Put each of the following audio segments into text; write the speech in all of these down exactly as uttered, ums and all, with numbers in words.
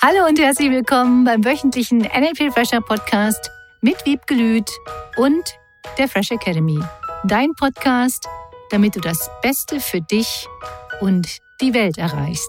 Hallo und herzlich willkommen beim wöchentlichen N L P Fresher Podcast mit Wiebke Lüth und der Fresh Academy. Dein Podcast, damit du das Beste für dich und die Welt erreichst.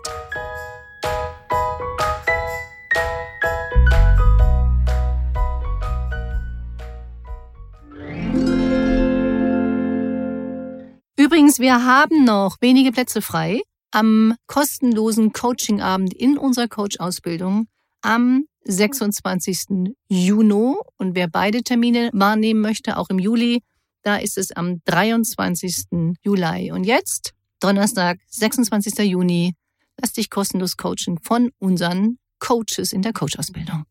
Übrigens, wir haben noch wenige Plätze frei am kostenlosen Coachingabend in unserer Coach-Ausbildung am sechsundzwanzigsten Juni. Und wer beide Termine wahrnehmen möchte, auch im Juli, da ist es am dreiundzwanzigsten Juli. Und jetzt, Donnerstag, sechsundzwanzigsten Juni, lass dich kostenlos coachen von unseren Coaches in der Coach-Ausbildung.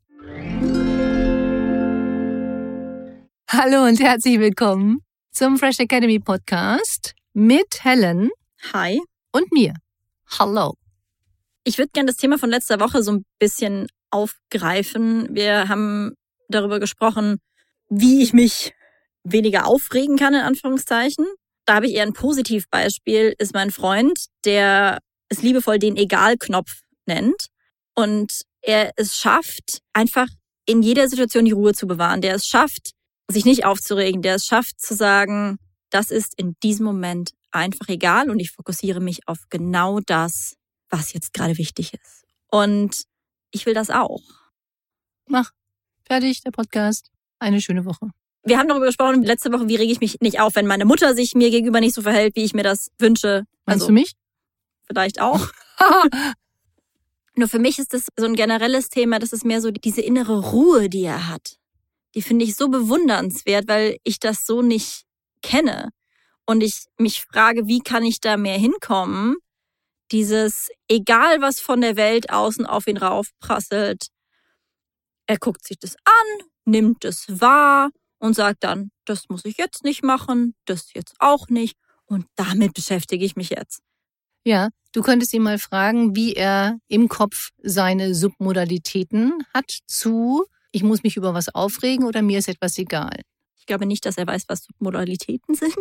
Hallo und herzlich willkommen zum Fresh Academy Podcast mit Helen. Hi. Und mir. Hallo. Ich würde gerne das Thema von letzter Woche so ein bisschen aufgreifen. Wir haben darüber gesprochen, wie ich mich weniger aufregen kann, in Anführungszeichen. Da habe ich eher ein Positivbeispiel, ist mein Freund, der es liebevoll den Egal-Knopf nennt. Und er es schafft, einfach in jeder Situation die Ruhe zu bewahren. Der es schafft, sich nicht aufzuregen. Der es schafft, zu sagen, das ist in diesem Moment einfach egal und ich fokussiere mich auf genau das, was jetzt gerade wichtig ist. Und ich will das auch. Mach. Fertig, der Podcast. Eine schöne Woche. Wir haben darüber gesprochen, letzte Woche, wie rege ich mich nicht auf, wenn meine Mutter sich mir gegenüber nicht so verhält, wie ich mir das wünsche. Meinst also, du mich? Vielleicht auch. Nur für mich ist das so ein generelles Thema, das ist mehr so diese innere Ruhe, die er hat. Die finde ich so bewundernswert, weil ich das so nicht kenne. Und ich mich frage, wie kann ich da mehr hinkommen? Dieses, egal was von der Welt außen auf ihn raufprasselt, er guckt sich das an, nimmt es wahr und sagt dann, das muss ich jetzt nicht machen, das jetzt auch nicht und damit beschäftige ich mich jetzt. Ja, du könntest ihn mal fragen, wie er im Kopf seine Submodalitäten hat zu, ich muss mich über was aufregen oder mir ist etwas egal. Ich glaube nicht, dass er weiß, was Modalitäten sind.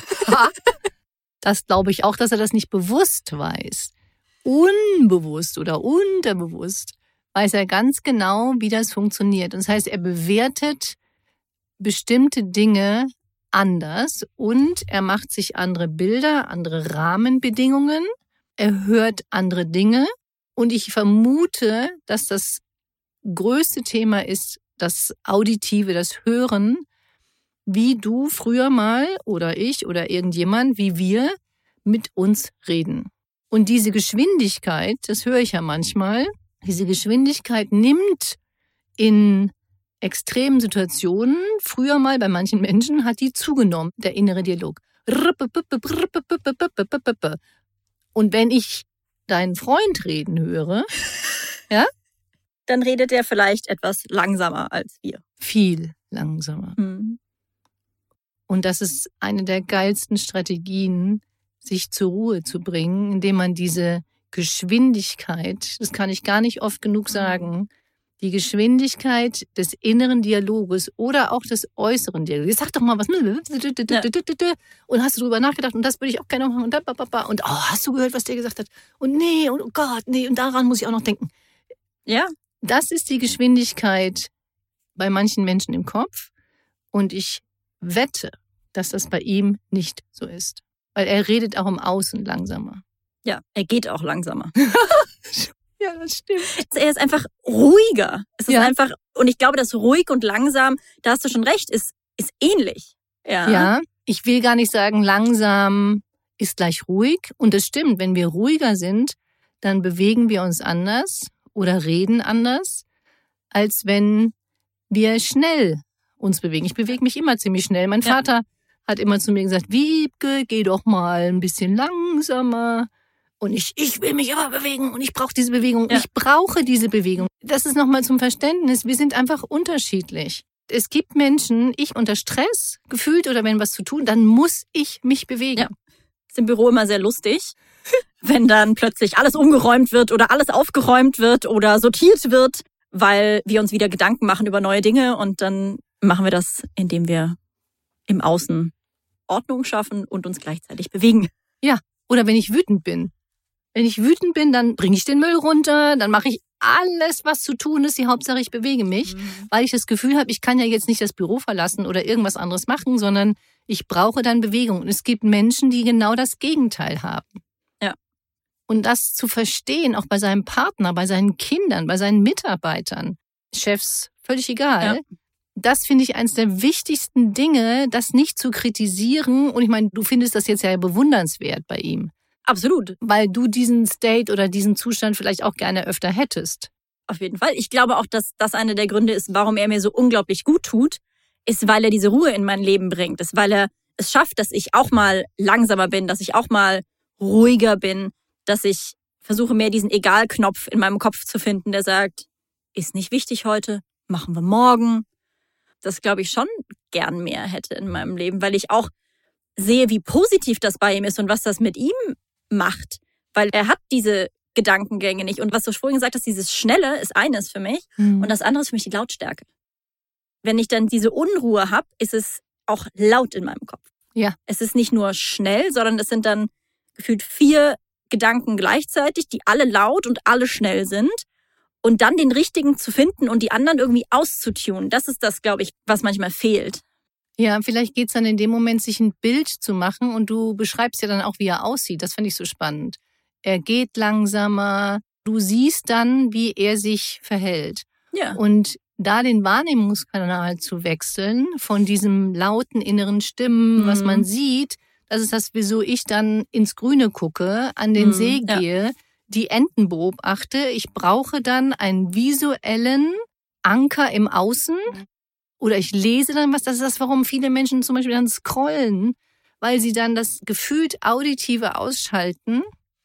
Das glaube ich auch, dass er das nicht bewusst weiß. Unbewusst oder unterbewusst weiß er ganz genau, wie das funktioniert. Das heißt, er bewertet bestimmte Dinge anders und er macht sich andere Bilder, andere Rahmenbedingungen. Er hört andere Dinge. Und ich vermute, dass das größte Thema ist das Auditive, das Hören, wie du früher mal oder ich oder irgendjemand, wie wir mit uns reden. Und diese Geschwindigkeit, das höre ich ja manchmal, diese Geschwindigkeit nimmt in extremen Situationen, früher mal bei manchen Menschen, hat die zugenommen, der innere Dialog. Und wenn ich deinen Freund reden höre, ja, dann redet er vielleicht etwas langsamer als wir. Viel langsamer. Mhm. Und das ist eine der geilsten Strategien, sich zur Ruhe zu bringen, indem man diese Geschwindigkeit, das kann ich gar nicht oft genug sagen, die Geschwindigkeit des inneren Dialoges oder auch des äußeren Dialoges. Sag doch mal was. Ja. Und hast du drüber nachgedacht und das würde ich auch gerne machen. Und, und oh, hast du gehört, was der gesagt hat? Und nee, und oh Gott, nee, und daran muss ich auch noch denken. Ja. Das ist die Geschwindigkeit bei manchen Menschen im Kopf. Und ich wette, dass das bei ihm nicht so ist. Weil er redet auch im Außen langsamer. Ja, er geht auch langsamer. Ja, das stimmt. Er ist einfach ruhiger. Es ist ja. einfach, und ich glaube, dass ruhig und langsam, da hast du schon recht, ist, ist ähnlich. Ja. ja, ich will gar nicht sagen, langsam ist gleich ruhig. Und das stimmt, wenn wir ruhiger sind, dann bewegen wir uns anders oder reden anders, als wenn wir schnell uns bewegen. Ich bewege mich immer ziemlich schnell. Mein ja. Vater hat immer zu mir gesagt, Wiebke, geh doch mal ein bisschen langsamer. Und ich, ich will mich aber bewegen und ich brauche diese Bewegung. Ja. Ich brauche diese Bewegung. Das ist nochmal zum Verständnis. Wir sind einfach unterschiedlich. Es gibt Menschen, ich unter Stress gefühlt oder wenn was zu tun, dann muss ich mich bewegen. Ja. Ist im Büro immer sehr lustig, wenn dann plötzlich alles umgeräumt wird oder alles aufgeräumt wird oder sortiert wird, weil wir uns wieder Gedanken machen über neue Dinge und dann machen wir das, indem wir im Außen Ordnung schaffen und uns gleichzeitig bewegen. Ja, oder wenn ich wütend bin. Wenn ich wütend bin, dann bringe ich den Müll runter, dann mache ich alles, was zu tun ist, die Hauptsache ich bewege mich, mhm. weil ich das Gefühl habe, ich kann ja jetzt nicht das Büro verlassen oder irgendwas anderes machen, sondern ich brauche dann Bewegung. Und es gibt Menschen, die genau das Gegenteil haben. Ja. Und das zu verstehen, auch bei seinem Partner, bei seinen Kindern, bei seinen Mitarbeitern, Chefs, völlig egal. Ja. Das finde ich eines der wichtigsten Dinge, das nicht zu kritisieren. Und ich meine, du findest das jetzt ja bewundernswert bei ihm. Absolut. Weil du diesen State oder diesen Zustand vielleicht auch gerne öfter hättest. Auf jeden Fall. Ich glaube auch, dass das einer der Gründe ist, warum er mir so unglaublich gut tut, ist, weil er diese Ruhe in mein Leben bringt. Ist, weil er es schafft, dass ich auch mal langsamer bin, dass ich auch mal ruhiger bin, dass ich versuche, mehr diesen Egal-Knopf in meinem Kopf zu finden, der sagt, ist nicht wichtig heute, machen wir morgen. Das, glaube ich, schon gern mehr hätte in meinem Leben, weil ich auch sehe, wie positiv das bei ihm ist und was das mit ihm macht, weil er hat diese Gedankengänge nicht. Und was du vorhin gesagt hast, dieses Schnelle ist eines für mich mhm. und das andere ist für mich die Lautstärke. Wenn ich dann diese Unruhe habe, ist es auch laut in meinem Kopf. Ja. Es ist nicht nur schnell, sondern es sind dann gefühlt vier Gedanken gleichzeitig, die alle laut und alle schnell sind. Und dann den richtigen zu finden und die anderen irgendwie auszutunen, das ist das, glaube ich, was manchmal fehlt. Ja, vielleicht geht's dann in dem Moment, sich ein Bild zu machen und du beschreibst ja dann auch, wie er aussieht. Das finde ich so spannend. Er geht langsamer, du siehst dann, wie er sich verhält. Ja. Und da den Wahrnehmungskanal zu wechseln von diesem lauten inneren Stimmen, mhm. was man sieht, das ist das, wieso ich dann ins Grüne gucke, an den mhm, See gehe, ja. die Enten beobachte. Ich brauche dann einen visuellen Anker im Außen. Oder ich lese dann was, das ist das, warum viele Menschen zum Beispiel dann scrollen, weil sie dann das gefühlt Auditive ausschalten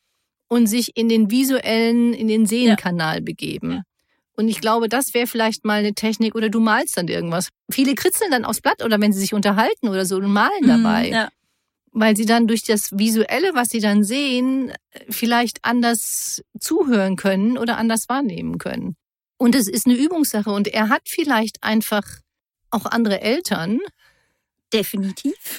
und sich in den visuellen, in den Sehenkanal ja. begeben. Ja. Und ich glaube, das wäre vielleicht mal eine Technik, oder du malst dann irgendwas. Viele kritzeln dann aufs Blatt oder wenn sie sich unterhalten oder so und malen dabei. Ja. Weil sie dann durch das Visuelle, was sie dann sehen, vielleicht anders zuhören können oder anders wahrnehmen können. Und es ist eine Übungssache und er hat vielleicht einfach auch andere Eltern. Definitiv.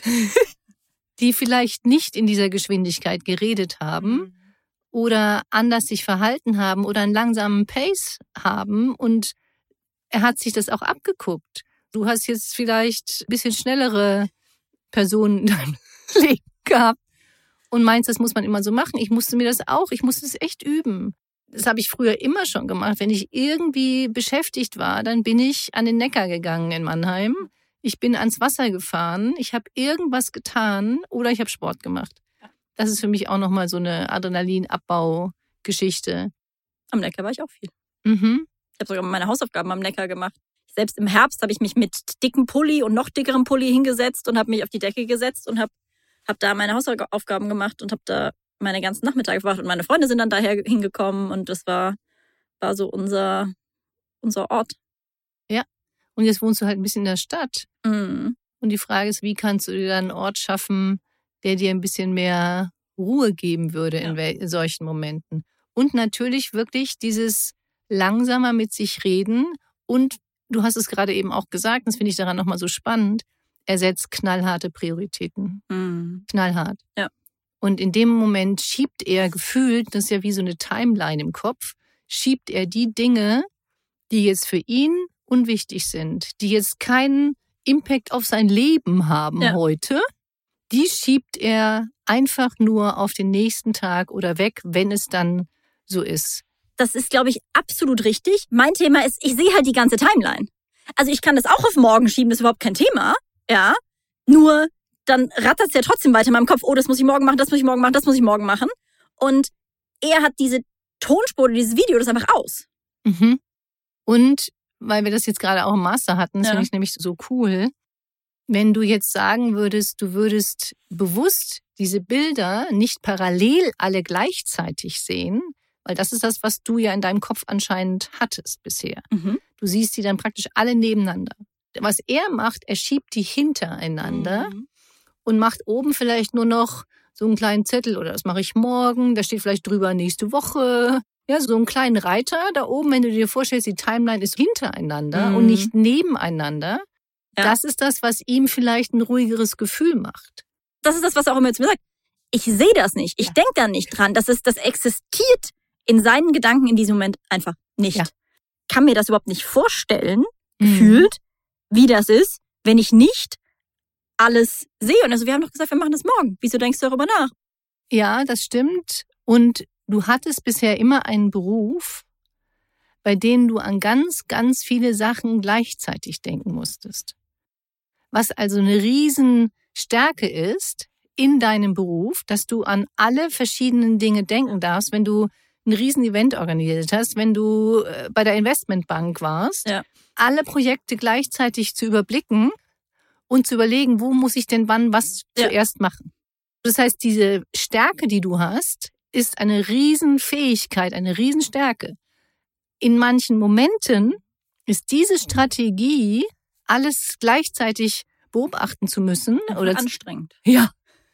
Die vielleicht nicht in dieser Geschwindigkeit geredet haben mhm. oder anders sich verhalten haben oder einen langsamen Pace haben und er hat sich das auch abgeguckt. Du hast jetzt vielleicht ein bisschen schnellere Personen in deinem Leben gehabt und meinst, das muss man immer so machen. Ich musste mir das auch, ich musste es echt üben. Das habe ich früher immer schon gemacht. Wenn ich irgendwie beschäftigt war, dann bin ich an den Neckar gegangen in Mannheim. Ich bin ans Wasser gefahren. Ich habe irgendwas getan oder ich habe Sport gemacht. Das ist für mich auch nochmal so eine Adrenalinabbau-Geschichte. Am Neckar war ich auch viel. Mhm. Ich habe sogar meine Hausaufgaben am Neckar gemacht. Selbst im Herbst habe ich mich mit dickem Pulli und noch dickerem Pulli hingesetzt und habe mich auf die Decke gesetzt und habe hab da meine Hausaufgaben gemacht und habe da meine ganzen Nachmittage verbracht. Und meine Freunde sind dann daher hingekommen und das war, war so unser, unser Ort. Ja, und jetzt wohnst du halt ein bisschen in der Stadt. Mhm. Und die Frage ist, wie kannst du dir dann einen Ort schaffen, der dir ein bisschen mehr Ruhe geben würde ja. in, wel- in solchen Momenten. Und natürlich wirklich dieses langsamer mit sich reden. Und du hast es gerade eben auch gesagt, das finde ich daran nochmal so spannend, er setzt knallharte Prioritäten. Mhm. Knallhart. Ja. Und in dem Moment schiebt er gefühlt, das ist ja wie so eine Timeline im Kopf, schiebt er die Dinge, die jetzt für ihn unwichtig sind, die jetzt keinen Impact auf sein Leben haben ja. heute, die schiebt er einfach nur auf den nächsten Tag oder weg, wenn es dann so ist. Das ist, glaube ich, absolut richtig. Mein Thema ist, ich sehe halt die ganze Timeline. Also ich kann das auch auf morgen schieben, das ist überhaupt kein Thema. Ja, nur dann rattert es ja trotzdem weiter in meinem Kopf. Oh, das muss ich morgen machen, das muss ich morgen machen, das muss ich morgen machen. Und er hat diese Tonspur oder dieses Video, das einfach aus. Mhm. Und weil wir das jetzt gerade auch im Master hatten, das ja. finde ich nämlich so cool, wenn du jetzt sagen würdest, du würdest bewusst diese Bilder nicht parallel alle gleichzeitig sehen, weil das ist das, was du ja in deinem Kopf anscheinend hattest bisher. Mhm. Du siehst die dann praktisch alle nebeneinander. Was er macht, er schiebt die hintereinander mhm. und macht oben vielleicht nur noch so einen kleinen Zettel oder das mache ich morgen, da steht vielleicht drüber nächste Woche. Ja, so einen kleinen Reiter da oben, wenn du dir vorstellst, die Timeline ist hintereinander mhm. und nicht nebeneinander. Ja. Das ist das, was ihm vielleicht ein ruhigeres Gefühl macht. Das ist das, was er auch immer zu mir sagt. Ich sehe das nicht. Ich ja. denke da nicht dran. Das ist, das existiert in seinen Gedanken in diesem Moment einfach nicht. Ja. Kann mir das überhaupt nicht vorstellen, Mhm. gefühlt, wie das ist, wenn ich nicht alles sehe. Und also wir haben doch gesagt, wir machen das morgen. Wieso denkst du darüber nach? Ja, das stimmt. Und du hattest bisher immer einen Beruf, bei dem du an ganz, ganz viele Sachen gleichzeitig denken musstest. Was also eine Riesenstärke ist in deinem Beruf, dass du an alle verschiedenen Dinge denken darfst, wenn du ein Riesen-Event organisiert hast, wenn du bei der Investmentbank warst, Ja. alle Projekte gleichzeitig zu überblicken und zu überlegen, wo muss ich denn wann was Ja. zuerst machen. Das heißt, diese Stärke, die du hast, ist eine Riesenfähigkeit, eine Riesenstärke. In manchen Momenten ist diese Strategie, alles gleichzeitig beobachten zu müssen. Einfach Oder anstrengend. ja.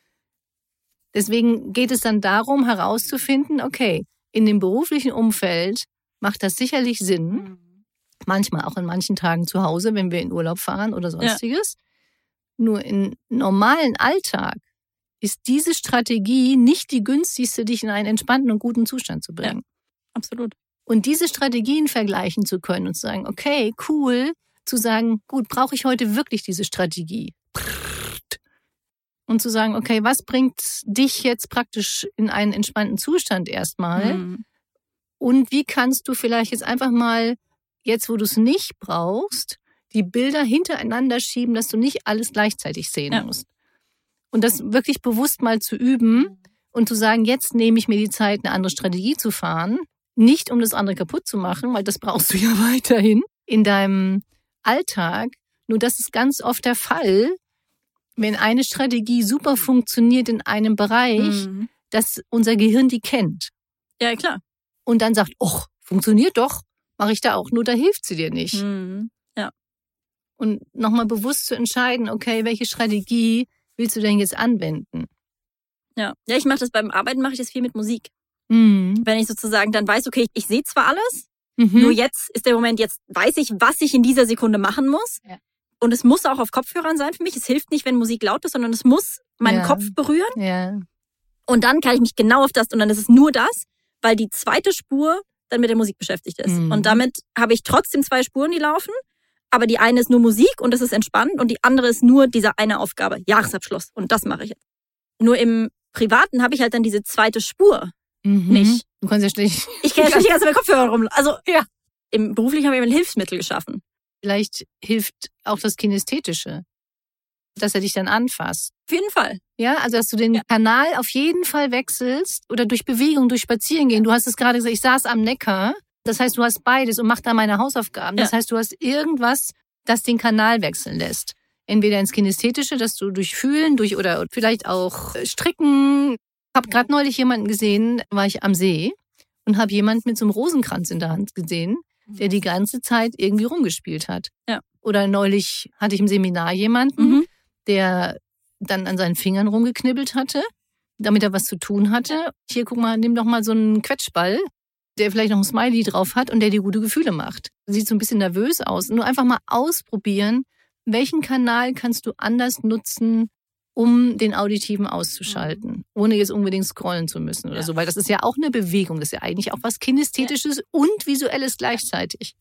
Deswegen geht es dann darum, herauszufinden, okay, in dem beruflichen Umfeld macht das sicherlich Sinn, Mhm. manchmal auch in manchen Tagen zu Hause, wenn wir in Urlaub fahren oder sonstiges. Ja. Nur im normalen Alltag ist diese Strategie nicht die günstigste, dich in einen entspannten und guten Zustand zu bringen. Ja, absolut. Und diese Strategien vergleichen zu können und zu sagen, okay, cool, zu sagen, gut, brauche ich heute wirklich diese Strategie? Und zu sagen, okay, was bringt dich jetzt praktisch in einen entspannten Zustand erstmal? Mhm. Und wie kannst du vielleicht jetzt einfach mal, jetzt wo du es nicht brauchst, die Bilder hintereinander schieben, dass du nicht alles gleichzeitig sehen Ja. musst? Und das wirklich bewusst mal zu üben und zu sagen, jetzt nehme ich mir die Zeit, eine andere Strategie zu fahren. Nicht, um das andere kaputt zu machen, weil das brauchst du ja weiterhin in deinem Alltag. Nur das ist ganz oft der Fall, wenn eine Strategie super funktioniert in einem Bereich, Mhm. dass unser Gehirn die kennt. Ja, klar. Und dann sagt, och, funktioniert doch, mache ich da auch. Nur da hilft sie dir nicht. Mhm. Und nochmal bewusst zu entscheiden, okay, welche Strategie willst du denn jetzt anwenden? Ja, ja, ich mache das beim Arbeiten, mache ich das viel mit Musik. Mhm. Wenn ich sozusagen dann weiß, okay, ich sehe zwar alles, Mhm. nur jetzt ist der Moment, jetzt weiß ich, was ich in dieser Sekunde machen muss. Ja. Und es muss auch auf Kopfhörern sein für mich. Es hilft nicht, wenn Musik laut ist, sondern es muss meinen Ja. Kopf berühren. Ja. Und dann kann ich mich genau auf das, und dann ist es nur das, weil die zweite Spur dann mit der Musik beschäftigt ist. Mhm. Und damit habe ich trotzdem zwei Spuren, die laufen. Aber die eine ist nur Musik und das ist entspannend und die andere ist nur diese eine Aufgabe, Jahresabschluss. Und das mache ich jetzt. Nur im Privaten habe ich halt dann diese zweite Spur Mhm. nicht. Du kannst ja schlecht. Ich kann jetzt nicht die ganze Zeit mit Kopfhörer rum. Also Ja. im Beruflichen habe ich mir ein Hilfsmittel geschaffen. Vielleicht hilft auch das Kinästhetische, dass er dich dann anfasst. Auf jeden Fall. Ja, also dass du den Ja. Kanal auf jeden Fall wechselst oder durch Bewegung, durch Spazierengehen. Du hast es gerade gesagt, ich saß am Neckar. Das heißt, du hast beides und mach da meine Hausaufgaben. Das Ja. heißt, du hast irgendwas, das den Kanal wechseln lässt. Entweder ins Kinästhetische, dass du durch Fühlen, durch oder vielleicht auch Stricken. Ich habe gerade neulich jemanden gesehen, war ich am See und habe jemanden mit so einem Rosenkranz in der Hand gesehen, der die ganze Zeit irgendwie rumgespielt hat. Ja. Oder neulich hatte ich im Seminar jemanden, Mhm. der dann an seinen Fingern rumgeknibbelt hatte, damit er was zu tun hatte. Hier, guck mal, nimm doch mal so einen Quetschball, der vielleicht noch ein Smiley drauf hat und der dir gute Gefühle macht. Sieht so ein bisschen nervös aus. Nur einfach mal ausprobieren, welchen Kanal kannst du anders nutzen, um den Auditiven auszuschalten, ohne jetzt unbedingt scrollen zu müssen oder Ja. so. Weil das ist ja auch eine Bewegung, das ist ja eigentlich auch was Kinästhetisches und Visuelles gleichzeitig.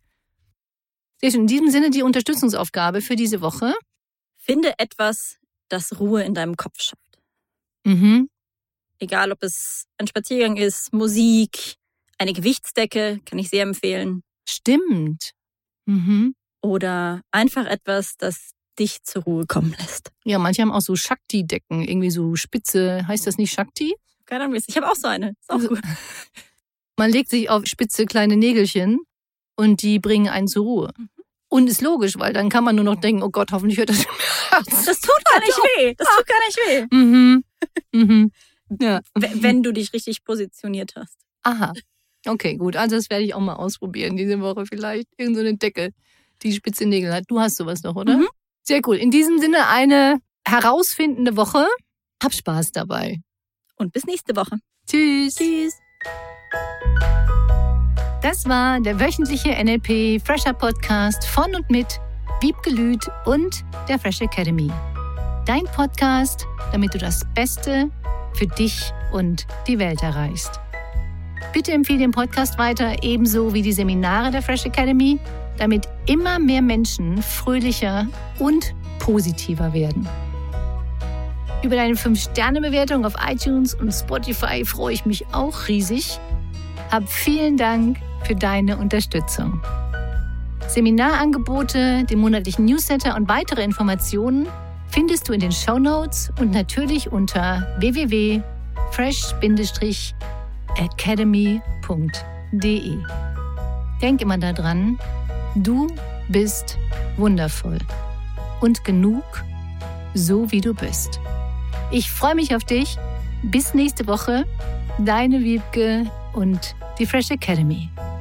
Sehr schön. In diesem Sinne die Unterstützungsaufgabe für diese Woche. Finde etwas, das Ruhe in deinem Kopf schafft. Mhm. Egal, ob es ein Spaziergang ist, Musik, eine Gewichtsdecke, kann ich sehr empfehlen. Stimmt. Mhm. Oder einfach etwas, das dich zur Ruhe kommen lässt. Ja, manche haben auch so Shakti-Decken, irgendwie so spitze, heißt das nicht Shakti? Keine Ahnung, ich habe auch so eine. Ist auch Also- gut. Man legt sich auf spitze kleine Nägelchen und die bringen einen zur Ruhe. Und ist logisch, weil dann kann man nur noch denken, oh Gott, hoffentlich hört das im Herz. Das tut gar nicht weh. Das tut gar nicht weh. Mhm. Mhm. Ja. W- Wenn du dich richtig positioniert hast. Aha. Okay, gut. Also das werde ich auch mal ausprobieren diese Woche vielleicht. Irgend so eine Decke, die spitze Nägel hat. Du hast sowas noch, oder? Mhm. Sehr cool. In diesem Sinne eine herausfindende Woche. Hab Spaß dabei. Und bis nächste Woche. Tschüss. Tschüss. Das war der wöchentliche N L P Fresher Podcast von und mit Wiebke Lüth und der Fresh Academy. Dein Podcast, damit du das Beste für dich und die Welt erreichst. Bitte empfehle den Podcast weiter, ebenso wie die Seminare der Fresh Academy, damit immer mehr Menschen fröhlicher und positiver werden. Über deine fünf Sterne Bewertung auf iTunes und Spotify freue ich mich auch riesig. Hab vielen Dank für deine Unterstützung. Seminarangebote, den monatlichen Newsletter und weitere Informationen findest du in den Shownotes und natürlich unter w w w punkt fresh academy punkt d e. Denk immer daran, du bist wundervoll und genug, so wie du bist. Ich freue mich auf dich. Bis nächste Woche. Deine Wiebke und die Fresh Academy.